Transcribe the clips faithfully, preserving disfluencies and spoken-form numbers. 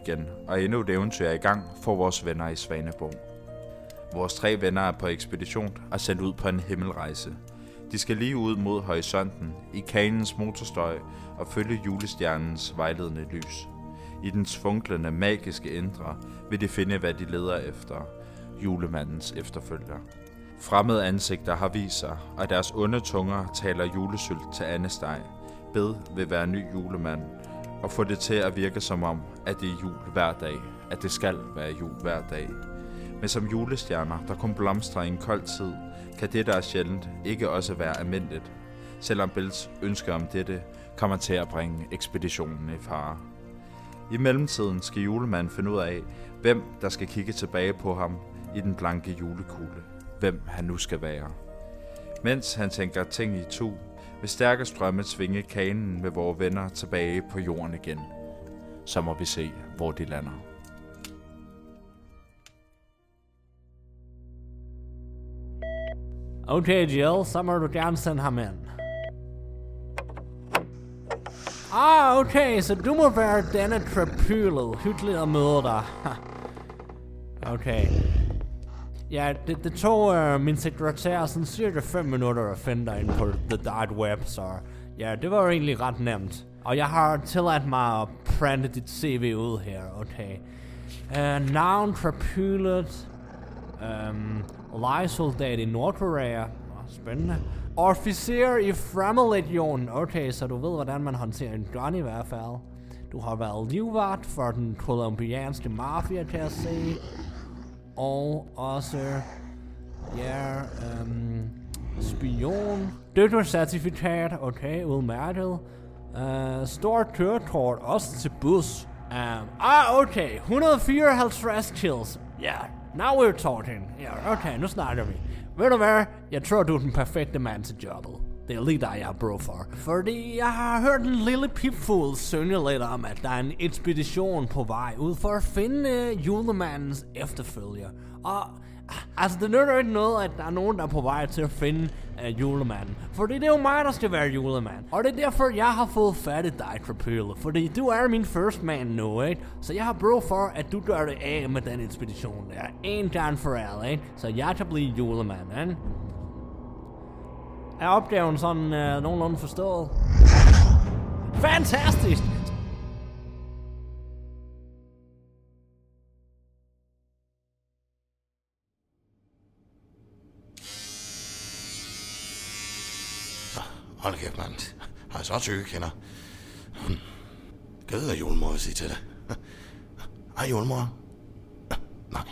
igen, og endnu et eventyr er i gang for vores venner i Svaneborg. Vores tre venner er på ekspedition og sendt ud på en himmelrejse. De skal lige ud mod horisonten, i kanens motorstøj og følge julestjernens vejledende lys. I dens funklende, magiske indre vil de finde, hvad de leder efter, julemandens efterfølger. Fremmede ansigter har vist sig, og deres onde tunger taler julesylt til andesteg. Bed vil være ny julemand, og få det til at virke som om, at det er jul hver dag, at det skal være jul hver dag. Men som julestjerner, der kun blomstrer i en kold tid, kan det, der er sjældent, ikke også være almindeligt, selvom Bells ønske om dette kommer til at bringe ekspeditionen i fare. I mellemtiden skal julemanden finde ud af, hvem der skal kigge tilbage på ham i den blanke julekugle, hvem han nu skal være. Mens han tænker ting i tu, vil stærke strømme tvinge kanen med vores venner tilbage på jorden igen. Så må vi se, hvor de lander. Okay, Jill, så må du gerne sende ham ind. Ah, okay, så du må være denne Trapyle. Hyggeligt at møde dig. Okay. Ja, det, det tog uh, min sekretær sådan cirka fem minutter at finde dig inde på The Dark Web, så ja, det var jo egentlig ret nemt. Og jeg har tilladt mig at printe dit C V ud her, okay. Uh, navn Trapylet. Um, lejesoldat i Nordkorea. Spændende. Officer i Fremmedlegionen. Okay, så du ved, hvordan man håndterer en gun i hvert fald. Du har været livvagt for den kolumbianske mafia, kan jeg se. Og også, ja, um, spion. Døgtercertifikat, okay, udmærket. Uh, stort kørekort, også til bus. Um, ah, okay, et hundrede og fireoghalvtreds kills. Ja, yeah, now we're talking. Ja, yeah, okay, nu snakker vi. Ved du hvad? Jeg tror, du er den perfekte mand til jobbet. Det er lige dig, jeg har brug for. Fordi jeg har hørt en lille pipfugl synge lidt om, at der er en ekspedition på vej ud for at finde uh, julemandens efterfølger. Og altså, det nytter ikke noget, at der er nogen, der er på vej til at finde uh, julemanden. Fordi det er jo mig, der skal være julemand. Og det er derfor, jeg har fået fat i dig, Trapyle. Fordi du er min first man nu, ikke? Så jeg har brug for, at du gør det af med den ekspedition der. En gang for alle, ikke? Så jeg kan blive julemand, ikke? Er opgaven sådan uh, nogenlunde forstået? Fantastisk! Hold kæft, mand. Har jeg så tykke kender? Gad hvad julemor vil sige til dig. Hej, julemor. Nej.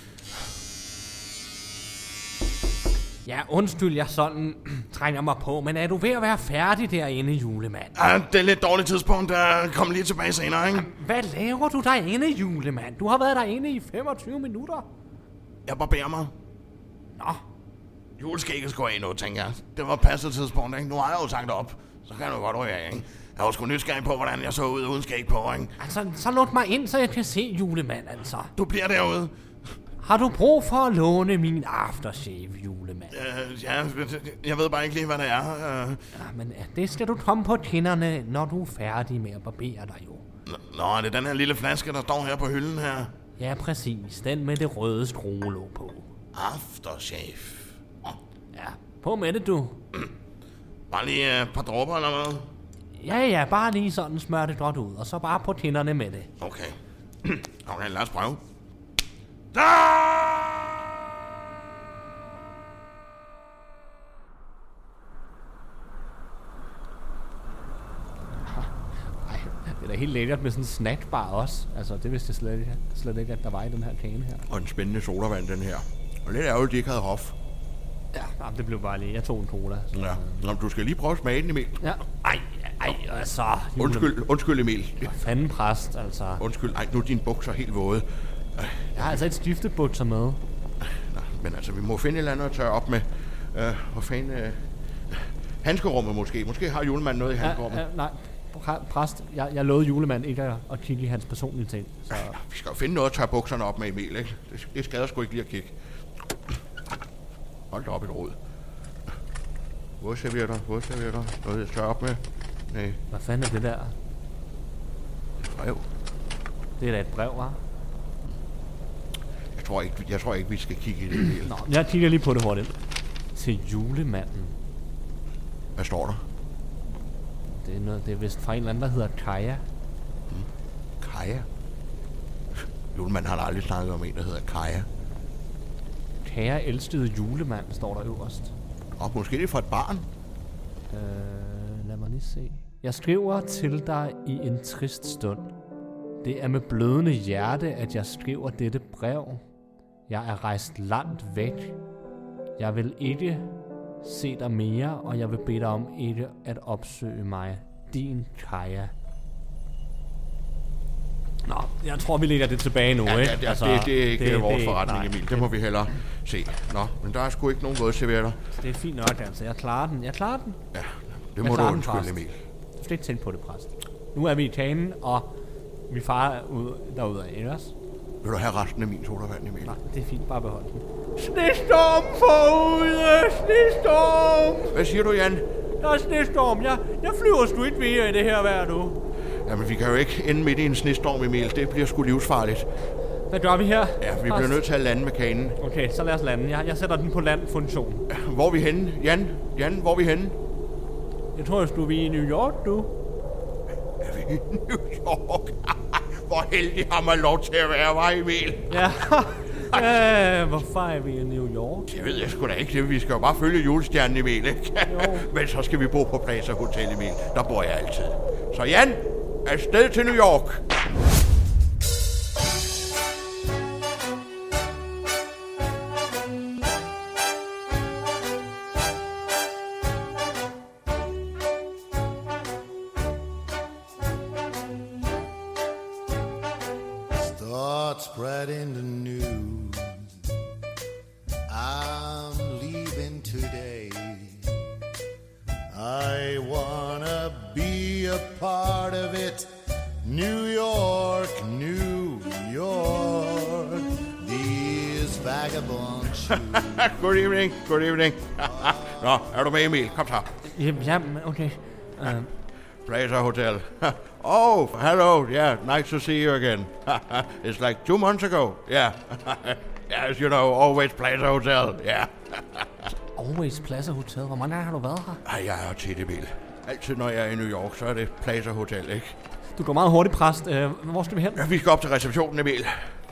Ja, undskyld, jeg sådan trænger mig på, men er du ved at være færdig derinde, julemand? Ah, det er lidt dårligt tidspunkt, jeg kommer lige tilbage senere, ikke? Hvad laver du derinde, julemand? Du har været derinde i femogtyve minutter. Jeg barberer mig. Nå. Juleskægget skal af nu, tænker jeg. Det var passet tidspunkt, ikke? Nu har jeg jo sagt op. Så kan du godt ryge af, ikke? Jeg var sgu nysgerrig på, hvordan jeg så ud uden skæg på, ikke? Altså, så luk mig ind, så jeg kan se julemand, altså. Du bliver derude. Har du brug for at låne min aftershave, julemand? Uh, ja, jeg ved bare ikke lige, hvad det er. Uh... Ja, men det skal du komme på kinderne, når du er færdig med at barbere dig, jo. Nå, er det den her lille flaske, der står her på hylden her? Ja, præcis. Den med det røde skruelåg på. Aftershave. Ja, på med det, du. Bare lige et par dråber eller hvad? Ja, ja, bare lige sådan smør det godt ud, og så bare på tænderne med det. Okay. Okay, lad os prøve. Da! Det er da helt lækkert med sådan en snackbar også. Altså, det vidste jeg slet ikke, slet ikke, at der var i den her kane her. Og en spændende sodavand, den her. Og lidt ærgerligt, de ikke havde hof. Ja, det blev bare lige. Jeg tog en cola. Så. Ja, nå, du skal lige prøve at smage den, Emil. Ja. Ej, ej, altså. Undskyld, undskyld, Emil. Hvad fanden, præst, altså. Undskyld, ej, nu er dine bukser helt våde. Jeg har altså et stiftebukser med. Nå, men altså, vi må finde et eller andet at tørre op med. Uh, hvor fanden... Uh... Handskerummet måske. Måske har julemanden noget i handskerummet. Ja, ja, nej, præst, jeg, jeg lovede julemanden ikke at, at kigge i hans personlige ting. Så... Ja, vi skal jo finde noget at tørre bukserne op med, Emil, ikke? Det, det skader sgu ikke lige at kigge. Hold da op et råd. Vådservietter, vådservietter. Noget at tørre op med. Nej. Hvad fanden er det der? Et brev. Det er da et brev, hva'? Jeg tror ikke, jeg tror ikke vi skal kigge i det hele. Nå, jeg kigger lige på det hurtigt. Til julemanden. Hvad står der? Det er, noget, det er vist fra en eller anden, der hedder Kaja. Hmm. Kaja? Julemanden har aldrig snakket om en, der hedder Kaja. Kære elskede julemand, står der øverst. Og måske det er fra et barn. Øh, lad mig lige se. Jeg skriver til dig i en trist stund. Det er med blødende hjerte, at jeg skriver dette brev. Jeg er rejst langt væk. Jeg vil ikke se dig mere, og jeg vil bede dig om ikke at opsøge mig. Din Kaja. Nå, jeg tror, vi lægger det tilbage nu, ja, ikke? Ja, ja, altså, det, det er ikke det, vores det, forretning, nej, Emil. Det må vi hellere se. Nå, men der er sgu ikke nogen vådservietter. Det er fint nok, altså. Jeg klarer den. Jeg klarer den. Ja, det må du undskylde, Emil. Du skal ikke tænke på det, præst. Nu er vi i kanen, og vi farer ud derudad, ikke også? Vil du have resten af min sodavand, Emil? Nej, det er fint. Bare behold den. Snestorm forude! Snestorm! Hvad siger du, Jan? Der er snestorm. Jeg, jeg flyver sgu ikke mere i det her vejr, du. Jamen, vi kan jo ikke ende midt i en snestorm, Emil. Det bliver sgu livsfarligt. Hvad gør vi her? Ja, vi bliver nødt til at lande med kanen. Okay, så lad os lande. Jeg, jeg sætter den på landfunktion. Ja, hvor er vi henne? Jan? Jan, hvor er vi henne? Jeg tror, at du er i New York, du. Er vi i New York? Hvor heldig har man lov til at være, var Emil? Ja. Øh, hvorfor er vi i New York? Det ved jeg sgu da ikke. Vi skal jo bare følge julestjernen, Emil, ikke? Men så skal vi bo på Plaza Hotel, Emil. Der bor jeg altid. Så Jan, afsted til New York. Start spreading the news. I'm leaving today. I wanna be a part of it. New York, New York. These vagabond shoes. Good evening, good evening. Nå, er du med, Emil? Kom så. Ja, okay. Uh. Plaza Hotel. Oh, hello. Yeah, nice to see you again. It's like two months ago. Yeah. Yes, you know, always Plaza Hotel. Yeah. Always Plaza Hotel. Hvor mange gange har du været her? Ej, jeg er tit, Emil. Altid, når jeg er i New York, så er det Plaza Hotel, ikke? Du går meget hurtigt, præst. Uh, hvor skal vi hen? Ja, vi skal op til receptionen, Emil.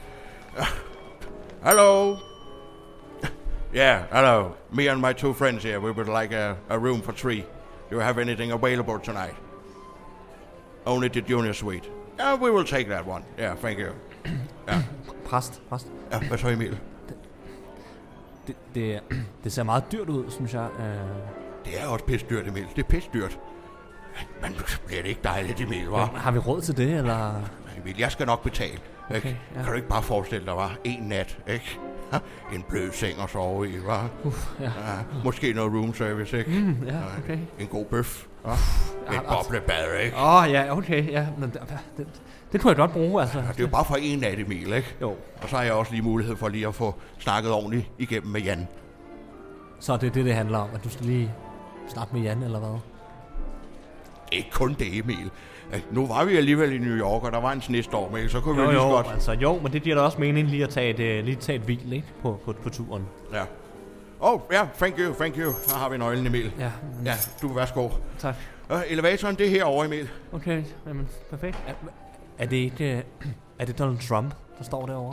Hello. Yeah, hello. Me and my two friends here, we would like a, a room for three. Do you have anything available tonight? Only the junior suite. Yeah, we will take that one. Yeah, thank you. Yeah. Præst, præst. Ja, hvad så, Emil? Det, det, det ser meget dyrt ud, synes jeg. Uh... Det er også pisse dyrt, Emil. Det er pisse dyrt. Men bliver det ikke dejligt, Emil, hva'? Har vi råd til det, eller? Emil, jeg skal nok betale. Okay, ja. Kan du ikke bare forestille dig, var en nat, ikke? En blød seng at sove i, hva'? Uff, ja. Ja, måske noget room service, ikke? Mm, ja, okay. En god bøf. Ja. Ja, Et boblebad, ikke? Åh, oh, ja, okay, ja. Men det, det, det kunne jeg godt bruge, altså. Ja, det er jo bare for en nat, Emil, ikke? Jo. Og så har jeg også lige mulighed for lige at få snakket ordentligt igennem med Jan. Så det er det, det handler om, at du skal lige snakke med Jan, eller hvad? Ikke kun det, Emil. Nu var vi alligevel i New York, og der var en snestorm, ikke? Så kunne jo, vi lige jo, godt... altså jo, men det giver da også mening lige at tage et, lige tage et hvil, ikke? På, på, på turen. Ja. Oh, ja, yeah, thank you, thank you. Så har vi nøglen, Emil. Ja. Mm. Ja, du værsgo. Tak. Uh, elevatoren, det er herovre, Emil. Okay, jamen, perfekt. Er, er det ikke... Er det Donald Trump, der står derovre?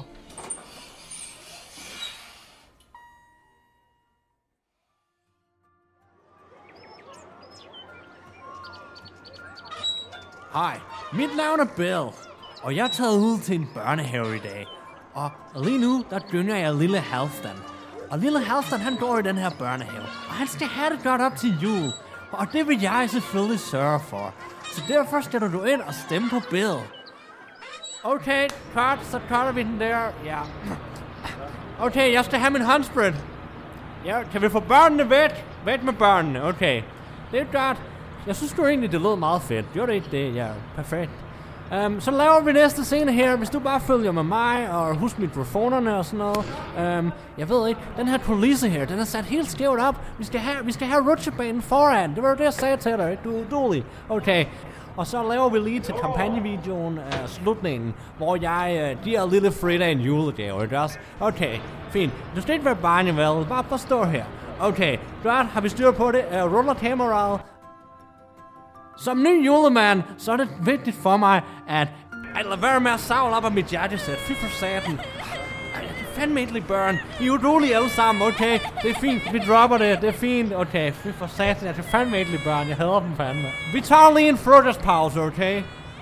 Hej, mit navn er Bill, og jeg er taget ud til en børnehave i dag. Og lige nu, der gynger jeg lille Halston. Og lille Halston, han går i den her børnehave, og han skal have det godt op til jul. Og det vil jeg selvfølgelig sørge for. Så derfor skal du ind og stemme på Bill. Okay, cut, så cutter vi den der. Ja. Okay, jeg skal have min håndsprit. Ja, kan vi få børnene væk? Væk med børnene, okay. Det er godt. Jeg synes jo egentlig, det lød meget fedt. Gjorde det ikke det? Ja, perfekt. Um, så laver vi næste scene her, hvis du bare følger med mig, og husk mikrofonerne og sådan noget. Um, jeg ved ikke, den her kulisse her, den er sat helt skævt op. Vi skal have, vi skal have rutsjebanen foran. Det var det, jeg sagde til dig, ikke? Du er uduelig. Okay. Og så laver vi lige til kampagnevideoen uh, slutningen, hvor jeg uh, giver lille Frida en julegave, ikke også? Okay, fint. Du skal ikke være barnlig, vel? Bare, bare stå her. Okay, godt. Har vi styr på det? Uh, ruller kameraet. Som ny julemand, så er det vigtigt for mig, at at lade være med at savle op af mit hjertesæt. Fy for satan. Ej, det er fandme ikke børn. I er udulige alle sammen, okay? Det er fint, vi dropper det, det er fint. Okay, fy for satan, det er fandme ikke børn. Jeg hader dem fandme. Vi tager lige en frokostpause, okay?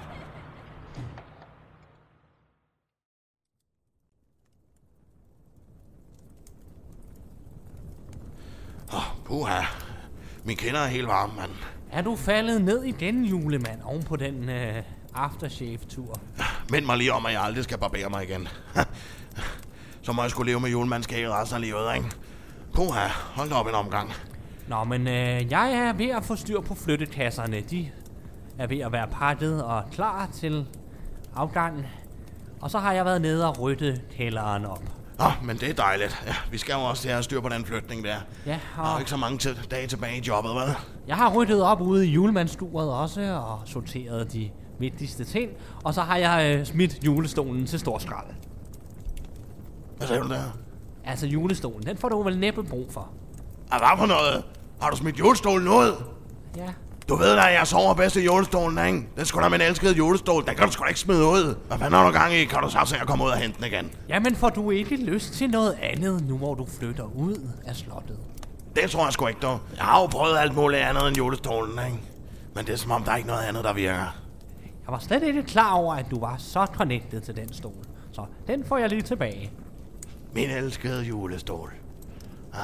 Åh, oh, puha. Min kinder er helt varme, mand. Er du faldet ned igen, julemand, oven på den øh, aftershave-tur? Mind mig lige om, at jeg aldrig skal barbere mig igen. Så må jeg skulle leve med julemandskæg resten af livet, ikke? Puha, hold da op en omgang. Nå, men øh, jeg er ved at få styr på flyttekasserne. De er ved at være pakket og klar til afgangen. Og så har jeg været nede og ryddet kælderen op. Åh, oh, men det er dejligt. Ja, vi skal jo også have styr på den flytning der. Ja, og... Der er ikke så mange til, dage tilbage i jobbet, vel? Jeg har ryddet op ude i julemandssturet også, og sorteret de vigtigste ting. Og så har jeg øh, smidt julestolen til stor skrald. Hvad sagde du der? Altså julestolen, den får du vel næppe brug for. Ah, hvad for noget? Har du smidt julestolen ud? Ja. Du ved da, at jeg sover bedst i julestolen, ikke? Den skulle da min elskede julestol. Den kan du sgu da ikke smide ud. Hvad fanden har du gang i? Kan du så se at komme ud og hente den igen? Jamen, får du ikke lyst til noget andet, nu hvor du flytter ud af slottet? Det tror jeg sgu ikke, du. Jeg har jo prøvet alt muligt andet end julestolen, ikke? Men det er som om, der er ikke noget andet, der virker. Jeg var slet ikke klar over, at du var så connected til den stol. Så den får jeg lige tilbage. Min elskede julestol. Ah.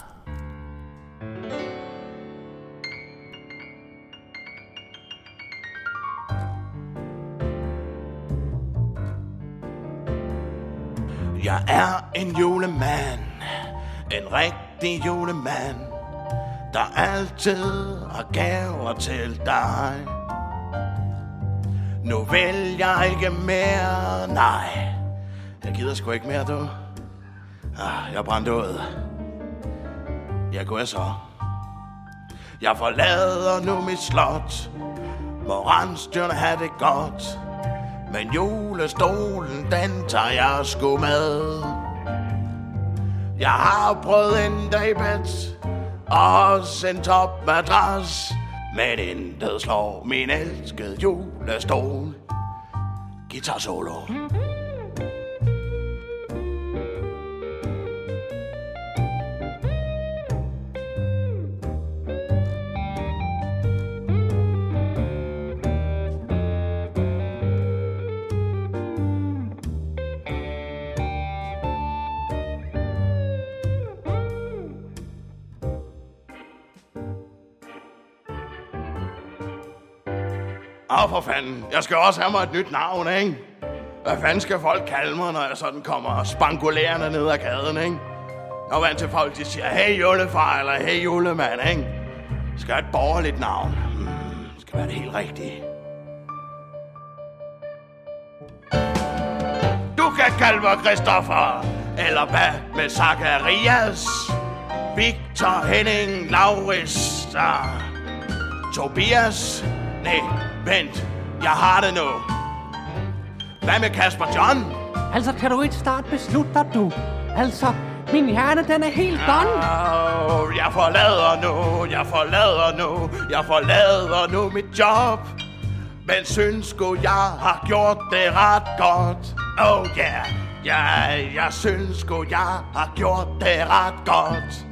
Jeg er en julemand, en rigtig julemand, der altid har gaver til dig. Nu vil jeg ikke mere, nej, jeg gider sgu ikke mere, du. Ah, jeg er brændt ud. Jeg går så. Jeg forlader nu mit slot, må rensdyrene have det godt. Men julestolen, den tager jeg sgu med. Jeg har prøvet en dag i bed, og også en topmadras, men intet slår min elskede julestol. Guitar solo. Åh, for fanden. Jeg skal også have mig et nyt navn, ikke? Hvad fanden skal folk kalde mig, når jeg sådan kommer spangulerende ned ad gaden, ikke? Jeg er vant til folk, de siger, hey julefar, eller hey julemand, ikke? Skal have et borgerligt navn. Hmm, skal være det helt rigtige. Du kan kalde mig Christoffer, eller hvad med Zacharias, Victor, Henning, Lauris, uh, Tobias. Nej, vent. Jeg har det nu. Hvad med Kasper John? Altså, kan du ikke starte beslutte dig, du? Altså, min hjerne, den er helt done. Oh, jeg forlader nu, jeg forlader nu, jeg forlader nu mit job. Men synes sgu, jeg har gjort det ret godt. Oh yeah, yeah, jeg synes sgu, jeg har gjort det ret godt.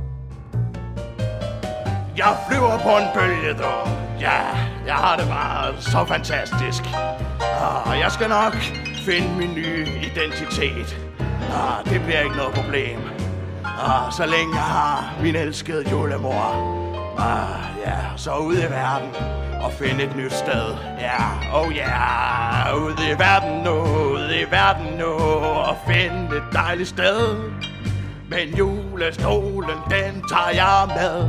Jeg flyver på en bølge, dog. Ja, jeg har det bare så fantastisk. Og jeg skal nok finde min nye identitet. Og det bliver ikke noget problem. Og så længe jeg har min elskede julemor. Og ja, så ud i verden og finde et nyt sted. Ja, oh ja, yeah. Ud i verden nu, ud i verden nu og finde et dejligt sted. Men julestolen, den tager jeg med.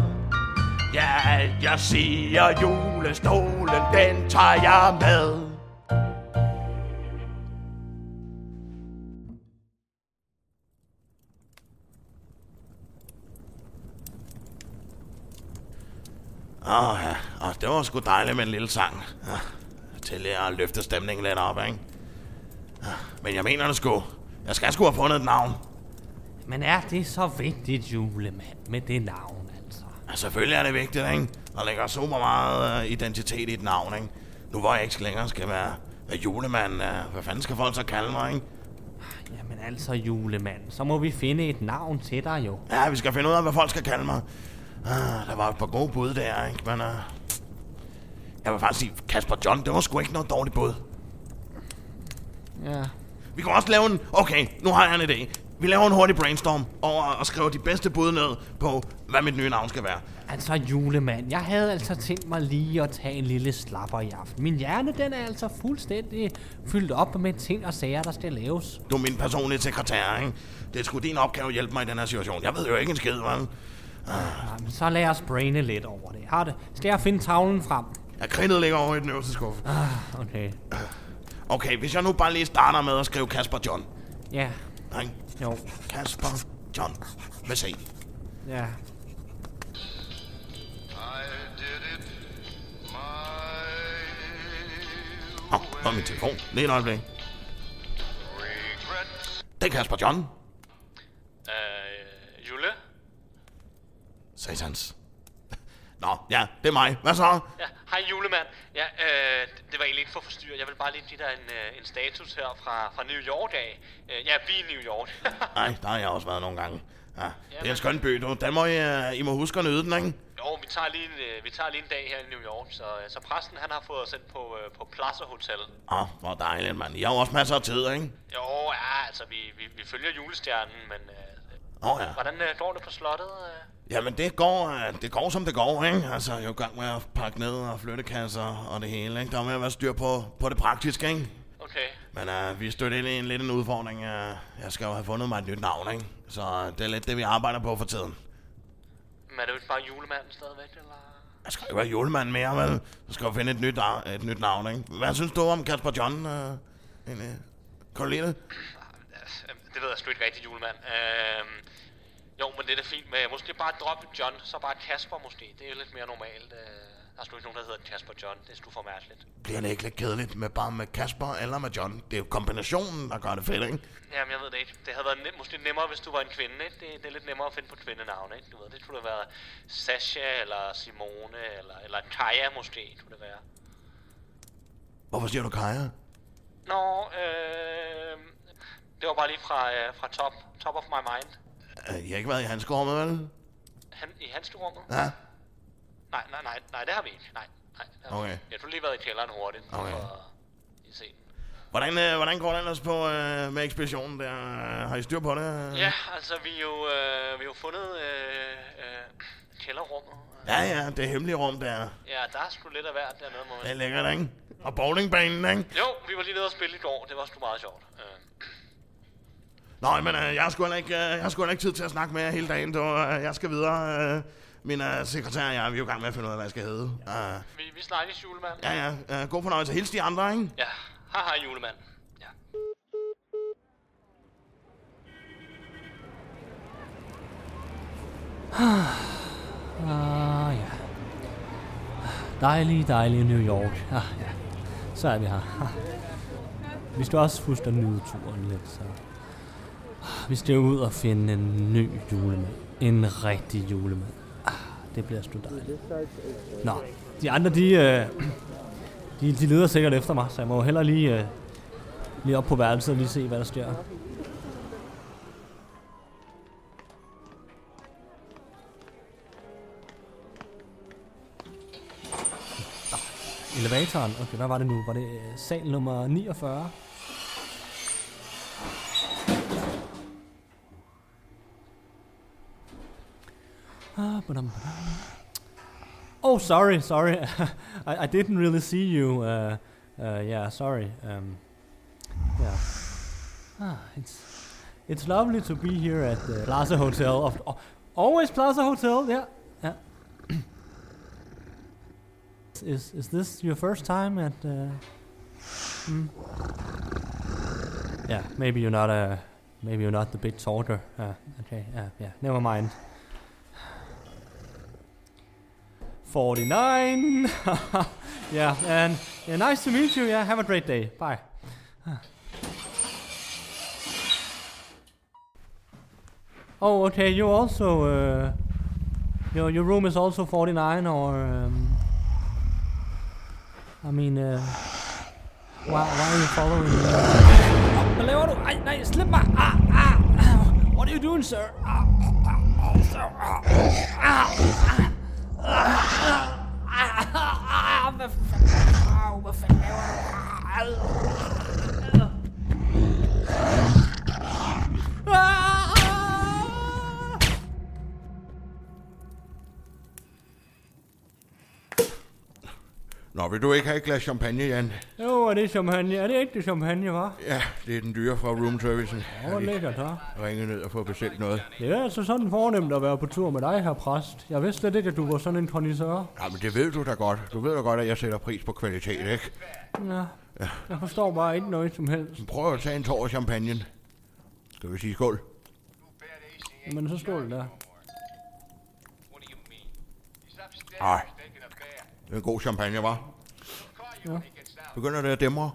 Ja, jeg siger julestolen, den tager jeg med. Åh ja, og det var sgu dejligt med en lille sang. Ja, til at løfte stemningen lidt op, ikke? Ja, men jeg mener det sgu. Jeg skal sgu have fundet et navn. Men er det så vigtigt, julemand, med det navn, altså? Ja, selvfølgelig er det vigtigt, ikke? Der ligger super meget uh, identitet i et navn, ikke? Nu hvor jeg ikke længere skal være, være julemand, uh, hvad fanden skal folk så kalde mig, ikke? Jamen altså, julemand, så må vi finde et navn til dig jo. Ja, vi skal finde ud af, hvad folk skal kalde mig. Ah, der var et par gode bud der, ikke? Men uh, jeg vil faktisk sige, Kasper John, det var sgu ikke noget dårligt bud. Ja. Vi kan også lave en... Okay, nu har jeg en idé. Vi laver en hurtig brainstorm over at skrive de bedste bud ned på, hvad mit nye navn skal være. Altså, julemand, jeg havde altså tænkt mig lige at tage en lille slapper i aften. Min hjerne, den er altså fuldstændig fyldt op med ting og sager, der skal laves. Du er min personlige sekretær, ikke? Det er sgu din opgave at hjælpe mig i den her situation. Jeg ved jo ikke en skid, vel? Ah. Jamen, så lad os braine lidt over det. Har det? Skal jeg finde tavlen frem? Jeg kridtet ligger over i den øverste skuffe. Ah, okay. Okay, hvis jeg nu bare lige starter med at skrive Kasper John. Ja. Nej. Jo. Kasper John. Med C. Ja. Åh, oh, hvor er min telefon? Lige et øjeblik. Det er Kasper John. Øh, Jule? Satans. Nå, ja, det er mig. Hvad så? Ja, hej julemand. Ja, øh, det var egentlig ikke for at forstyrre. Jeg vil bare lige give dig en, øh, en status her fra, fra New York af. Øh, ja, vi er i New York. Nej, der har jeg også været nogle gange. Ja, det er en skøn by, du. Den må I, uh, I må huske at nyde den, ikke? Jo, vi tager lige en, øh, vi tager lige en dag her i New York, så, øh, så præsten han har fået os sendt på, øh, på Plaza Hotel. Åh, oh, hvor dejligt, mand. I har jo også masser af tid, ikke? Jo, ja, altså vi, vi, vi følger julestjernen, men øh, oh, ja. hvordan øh, går det på slottet? Øh? Jamen, det går, uh, det går som det går, ikke? Altså, jeg er jo i gang med at pakke ned og flyttekasser og det hele, ikke? Der er med at være styr på, på det praktiske, ikke? Okay. Men uh, vi stødte ind i en lidt en udfordring. Uh, jeg skal jo have fundet mig et nyt navn, ikke? Så uh, det er lidt det, vi arbejder på for tiden. Men er det jo ikke bare julemanden stadigvæk, eller? Jeg skal jo være julemand mere, vel? Så skal jeg finde et nyt, et nyt navn, ikke? Hvad synes du om Kasper John, uh, egentlig? Karoline? Det ved jeg sgu ikke rigtig, julemand. Øh, jo, men det er da fint med måske bare droppe John, så bare Kasper måske. Det er lidt mere normalt. Øh, der er sgu ikke nogen, der hedder Kasper John. Det er sgu for mærkeligt. Bliver det ikke lidt kedeligt med bare med Kasper eller med John? Det er jo kombinationen, der gør det fedt, ikke? Jamen, jeg ved det ikke. Det havde været nem, måske nemmere, hvis du var en kvinde, ikke? Det, det er lidt nemmere at finde på kvindenavn, ikke? Du ved, det skulle da være Sasha, eller Simone, eller, eller Kaja måske, kunne det være. Hvorfor siger du Kaja? Nå, øh... det var bare lige fra, øh, fra top, top of my mind. I har ikke været i handskerummet, vel? Han, I handskerummet? Ja. Nej, nej, nej, nej, det har vi ikke. Nej, nej. Okay. Jeg har lige været i kælderen hurtigt. Okay. For, I se den. Hvordan, øh, hvordan går det ellers på øh, med ekspeditionen der? Har I styr på det? Ja, altså vi er jo, øh, vi har jo fundet øh, øh, kælderrummet. Ja, ja, det hemmelige rum der. Ja, der er sgu lidt af hvert dernede, må man. Det er lækkert, ikke? Og bowlingbanen, ikke? Jo, vi var lige nede og spille i går. Det var sgu meget sjovt. Øh. Nå, men øh, jeg har sgu ikke, øh, jeg har sgu ikke tid til at snakke med jer hele dagen. Du, øh, jeg skal videre. Øh, min øh, sekretær og jeg, vi er jo i gang med at finde ud af, hvad jeg skal hedde. Uh, Vi, vi snakkes, julemand. ja, ja. Uh, god fornøjelse. Hils de andre, ikke? Ja, hej hej, julemand. Ja. Ah, ja. Dejlig, dejlig New York. Ah, ja. Så er vi her. Vi skal også huske at nyde turen lidt, så... Vi skal ud og finde en ny julemand. En rigtig julemand. Ah, det bliver sgu dejligt. Nå, de andre, de, øh, de, de leder sikkert efter mig, så jeg må hellere lige, øh, lige op på værelset og lige se, hvad der sker. Elevatoren. Okay, hvad var det nu? Var det øh, sal nummer niogfyrre? Ah, badam, badam. Oh, sorry, sorry. I, I didn't really see you. Uh, uh, yeah, sorry. Um, yeah. Ah, it's it's lovely to be here at the Plaza Hotel. Of, oh, always Plaza Hotel. Yeah, yeah. Is is this your first time at? Uh, hmm? Yeah, maybe you're not a, maybe you're not the big talker. Uh, okay, yeah, yeah. Never mind. forty-nine. Yeah, and yeah, nice to meet you. Yeah, have a great day. Bye. Oh, okay. You also, uh, your your room is also forty-nine, or um, I mean, uh, why why are you following me? Oh, hvad laver du? Ej, nej, slip mig! Ah, ah, ah. What are you doing, sir? Ah, ah, ah, sir. Ah, ah, ah, ah, ah, ah, hvad fanden? Au, hvad fanden laver du? Ah! Nå, vil du ikke have et glas champagne, Jan? Jo, er det champagne? Er det ikke det champagne, hva'? Ja, det er den dyre fra roomservicen. Åh, hvor lækkert, hva'? Ringe ned og få bestilt noget. Det er altså sådan fornemt at være på tur med dig, her præst. Jeg vidste slet ikke, at du var sådan en kondisør. Jamen, det ved du da godt. Du ved da godt, at jeg sætter pris på kvalitet, ikke? Ja, ja. Jeg forstår bare ikke noget som helst. Prøv at tage en tår af champagnen. Skal vi sige skål? Men så skål der. Ej, det er en god champagne, hva'? Ja. Begynder det at dæmre?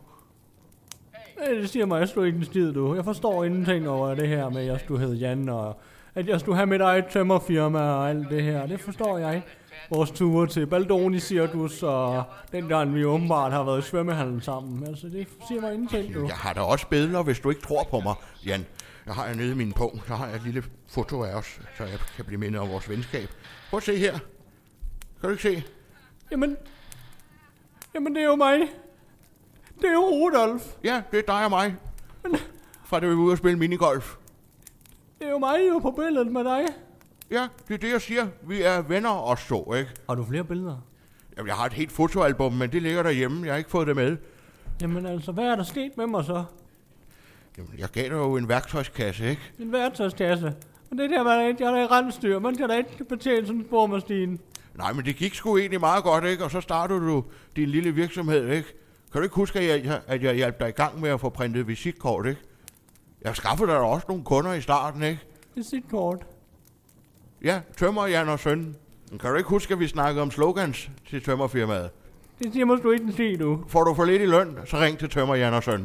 Det siger mig, jeg stod ikke en skid, du. Jeg forstår ingenting over det her med, at jeg skulle hedde Jan, og at jeg skulle have mit eget tømmerfirma og alt det her. Det forstår jeg ikke. Vores ture til Baldoni Circus, og den gang vi åbenbart har været i svømmehallen sammen. Altså, det siger mig ingenting, du. Jeg har da også billeder, hvis du ikke tror på mig, Jan. Jeg har jeg nede i min punkt. Der har jeg et lille foto af os, så jeg kan blive mindet om vores venskab. Prøv at se her. Kan du ikke se? Jamen, jamen det er jo mig. Det er jo Rudolf. Ja, det er dig og mig. Fra da vi var ude og spille minigolf. Det er jo mig jo på billedet med dig. Ja, det er det, jeg siger. Vi er venner os to, ikke? Har du flere billeder? Jamen, jeg har et helt fotoalbum, men det ligger derhjemme. Jeg har ikke fået det med. Jamen altså, hvad er der sket med mig så? Jamen, jeg gav dig jo en værktøjskasse, ikke? En værktøjskasse. Og det der var da ikke, jeg havde rensdyr. Man kan da ikke betjene sådan en spormaskine. Nej, men det gik sgu egentlig meget godt, ikke? Og så startede du din lille virksomhed, ikke? Kan du ikke huske, at jeg, at jeg hjalp dig i gang med at få printet visitkort, ikke? Jeg skaffede dig også nogle kunder i starten, ikke? Visitkort? Ja, Tømmer, Jan og Søn. Men kan du ikke huske, at vi snakkede om slogans til tømmerfirmaet? Det siger måske ikke en sige, du. Får du for lidt i løn, så ring til Tømmer, Jan og Søn.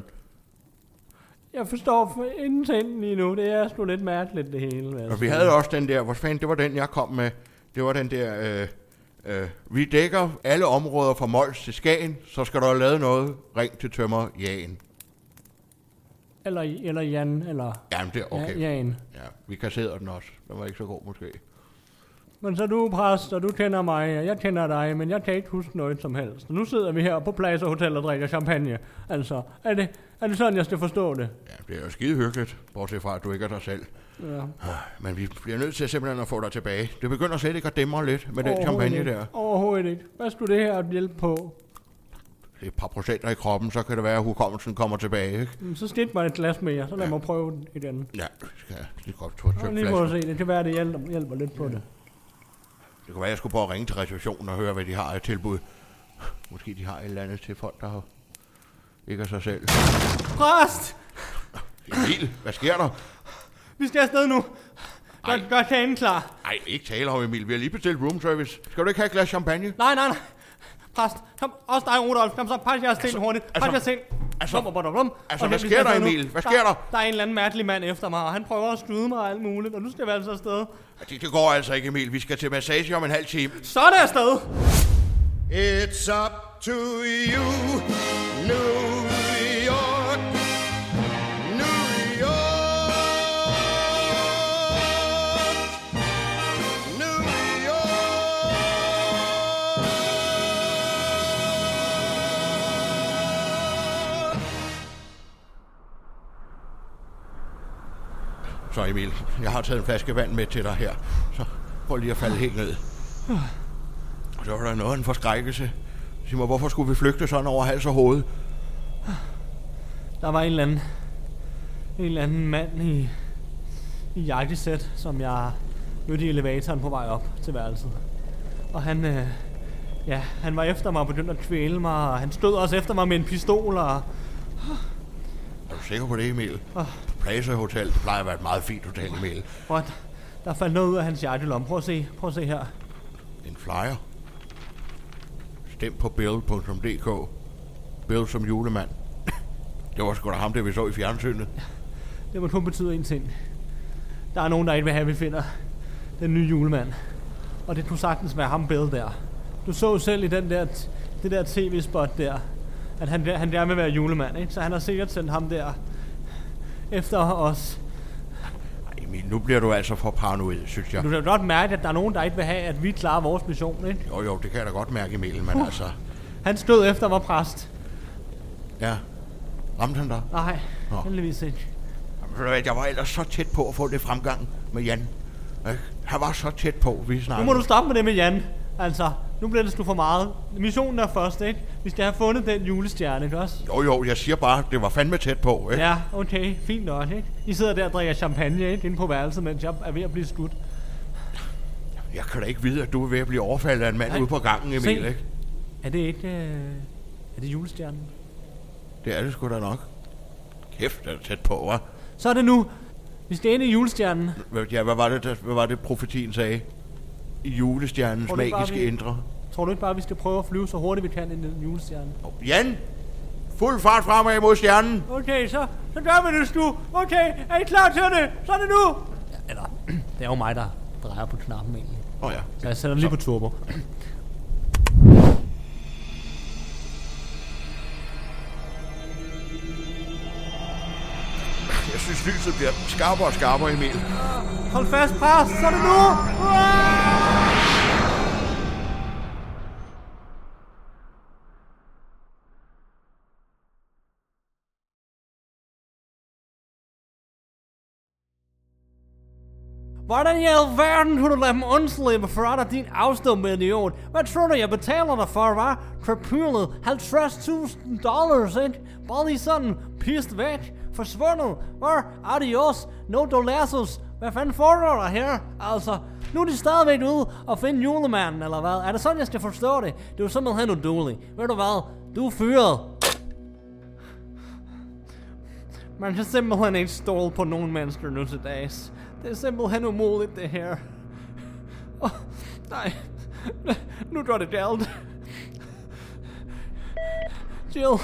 Jeg forstår for ingenting lige nu. Det er sgu lidt mærkeligt, det hele. Altså. Og vi havde også den der, hvor fanden, det var den, jeg kom med. Det var den der, øh, øh, vi dækker alle områder fra Mols til Skagen, så skal du have lavet noget, ring til Tømmer Jan. Eller, eller Jan, eller... Jamen, det er okay. Ja, Jan. Ja, vi kasserede den også. Den var ikke så god, måske. Men så du er præst, og du kender mig, og jeg kender dig, men jeg kan ikke huske noget som helst. Og nu sidder vi her på Plaza Hotel og drikker champagne. Altså, er det, er det sådan, jeg skal forstå det? Ja, det er jo skide hyggeligt, bortset fra, at du ikke er dig selv. Ja. Men vi bliver nødt til simpelthen at få dig tilbage. Det begynder slet ikke at dæmre lidt med den champagne ikke. der. Overhovedet ikke. Hvad skulle det her hjælpe på? Det er et par procenter i kroppen, så kan det være, at hukommelsen kommer tilbage, ikke? Så skidt mig et glas mere, så lad ja. mig prøve den igen. Ja, vi skal lige godt få et tømt lige må se, det kan være, det hjælper, hjælper lidt på det. Det kan være, at jeg skulle prøve at ringe til receptionen og høre, hvad de har af tilbud. Måske de har et eller andet til folk, der har ikke af sig selv. Præst! Emil, hvad sker der? Vi skal afsted nu. Gør, gør kagen klar. Nej, ikke tale om, Emil. Vi har lige bestilt room service. Skal du ikke have et glas champagne? Nej, nej, nej. Præst, kom, også dig, Rudolf. Kom så, pas jeres sten altså, hurtigt. Pas altså, jeres sten. Altså, blum, blum, blum. altså hvad sker der, Emil? Hvad sker der? Der er en eller anden mærkelig mand efter mig, og han prøver at skyde mig og alt muligt, og nu skal vi altså afsted. Det, det går altså ikke, Emil. Vi skal til massage om en halv time. Så er det afsted. It's up to you, New York, New York, New York. Så Emil, jeg har taget en flaske vand med til dig her. Så prøv lige at falde helt ned. Og så var der noget af en forskrækkelse. Sig mig, hvorfor skulle vi flygte sådan over hals og hoved? Der var en eller anden, en eller anden mand i, i jakkesæt, som jeg mødte i elevatoren på vej op til værelset. Og han, øh, ja, han var efter mig og begyndte at kvæle mig, og han stod også efter mig med en pistol, og... Er du sikker på det, Emil? Oh. Plaza Hotel, det plejer at være et meget fint hotel, Emil. Og der faldt noget ud af hans hjertelomme. Prøv at se, prøv at se her. En flyer? Stem på bill punktum d k. Bill som julemand. Det var sgu da ham, det vi så i fjernsynet. Det må kun betyde en ting. Der er nogen, der ikke vil have, at vi finder den nye julemand. Og det kunne sagtens være ham Bill der. Du så selv i den der, det der tv-spot der, at han, han gerne vil være julemand, ikke? Så han har sikkert sendt ham der efter os. Ej, Emil, nu bliver du altså for paranoid, synes jeg. Du kan godt mærke, at der er nogen, der ikke vil have, at vi klarer vores mission, ikke? Jo, jo, det kan jeg da godt mærke, Emil, men uh. altså... Han stod efter mig, præst. Ja. Ramte han dig? Nej, oh. heldigvis ikke. Jeg var ellers så tæt på at få det fremgang med Jan. Han var så tæt på, vi snakkede. Nu må du stoppe med det med Jan. Altså, nu bliver det sgu for meget. Missionen er først, ikke? Vi skal have fundet den julestjerne, ikke også? Jo, jo, jeg siger bare, det var fandme tæt på, ikke? Ja, okay, fint nok, ikke? I sidder der og drikker champagne, ikke? Inde på værelset, mens jeg er ved at blive skudt. Jeg kan da ikke vide, at du er ved at blive overfaldet af en mand Nej. ude på gangen, Emil, Se. ikke? Er det ikke... Øh... Er det julestjernen? Det er det sgu da nok. Kæft, det er tæt på, hva'? Så er det nu. Vi skal ind i julestjernen. Ja, hvad var det, der, hvad var det profetien sagde? I julestjernens magiske vi, indre. Tror du ikke bare, at vi skal prøve at flyve så hurtigt vi kan ind i den julestjerne? Oh, Jan! Fuld fart fremad mod stjernen! Okay, så, så gør vi det sgu. Okay, er I klar til det? Så er det nu! Ja, eller, det er jo mig, der drejer på knappen egentlig. Åh oh, ja. Så jeg sætter lige på turbo. Jeg synes, lyset bliver skarpere og skarpere, Emil. Hold fast, pres, så er det nu! Hvordan i alverden kunne du lade dem undslippe fra dig, din afstumpede idiot? Hvad tror du, jeg betaler dig for, hva'? Krapylet, halvtreds tusind dollars, ikke? Bare lige sådan, pist væk, forsvundet, hva'? Adios, no dollars. Hvad fanden foregår der her? Altså, nu er de stadigvæk ude og finde julemanden, eller hvad? Er det sådan, jeg skal forstå det? Det er jo simpelthen udueligt. Ved du hvad? Du er fyret. Man kan simpelthen ikke stole på nogen mennesker nu til dags. Det er simpelthen umuligt, det her. Åh, oh, nej. Nu går det galt. Jill.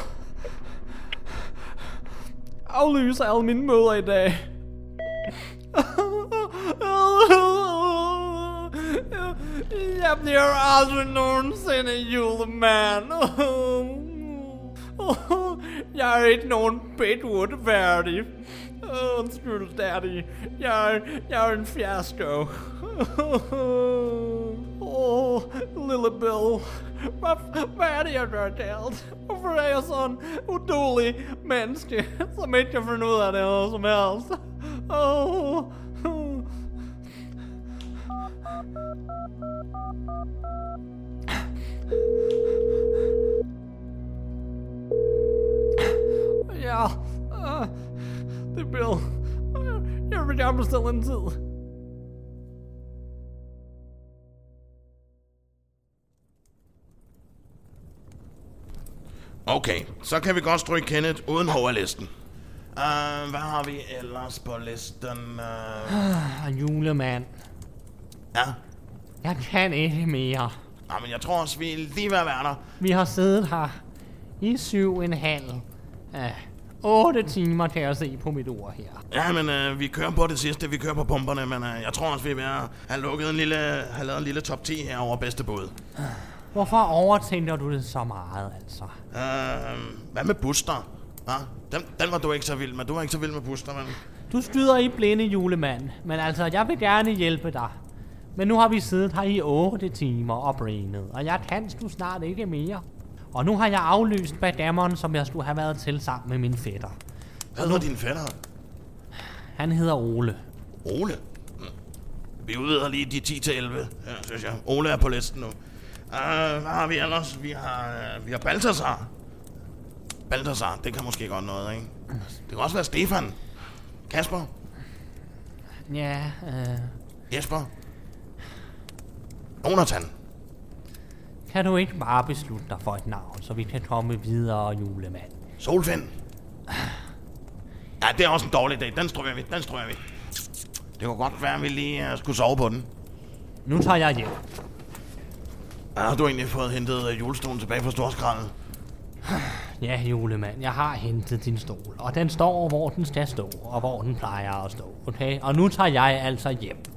Aflyser alle mine møder i dag. Jeg bliver aldrig nogensinde julemand. Jeg er ikke nogen Bedwood værdig. Oh, undskyld, daddy. Jeg, jeg er en fiasko. Åh, oh, lille Bill. Hvad, hvad er det, jeg gør galt? Hvorfor er jeg sådan uduelig menneske, som ikke kan finde ud af det noget som helst? Oh. Ja, uh, det er Bill. Jeg vil gerne bestille en tid. Okay, så kan vi godt stryge Kenneth uden H R-listen. Uh, hvad har vi ellers på listen? Uh... Uh, julemand. Ja? Jeg kan ikke mere. Nej, men jeg tror også, vi er lige ved at være der. Vi har siddet her i syv og en halv. Uh, otte timer kan jeg se på mit ord her. Ja, men uh, vi kører på det sidste. Vi kører på pumperne, men uh, jeg tror også, vi er ved at have lukket en lille, have lavet en lille top ti her over bedste båd. Uh. Hvorfor overtænker du det så meget, altså? Uh, hvad med Buster? Ja, den, den var du ikke så vild med. Du var ikke så vild med Buster, men... Du skyder i blinde, julemand. Men altså, jeg vil gerne hjælpe dig. Men nu har vi siddet her i otte timer og brainet, og jeg kan sgu snart ikke mere. Og nu har jeg aflyst Backgammon, som jeg skulle have været til sammen med min fætter. Hvad hedder din fætter? Han hedder Ole. Ole? Mm. Vi udvider lige de ti til elleve, ja, synes jeg. Ole er på listen nu. Uh, hvad har vi ellers? Vi har, uh, vi har Balthasar. Balthasar, det kan måske godt noget, ikke? Det kan også være Stefan. Kasper. Ja, øh... Jesper. Jonathan. Kan du ikke bare beslutte dig for et navn, så vi kan komme videre, julemand? Solfind. Ja, det er også en dårlig idé. Den stryger vi, den stryger vi. Det kunne godt være, at vi lige uh, skulle sove på den. Nu tager jeg hjem. Har du egentlig fået hentet uh, julestolen tilbage fra Storskralden? Ja, julemand, jeg har hentet din stol, og den står, hvor den skal stå, og hvor den plejer at stå, okay? Og nu tager jeg altså hjem.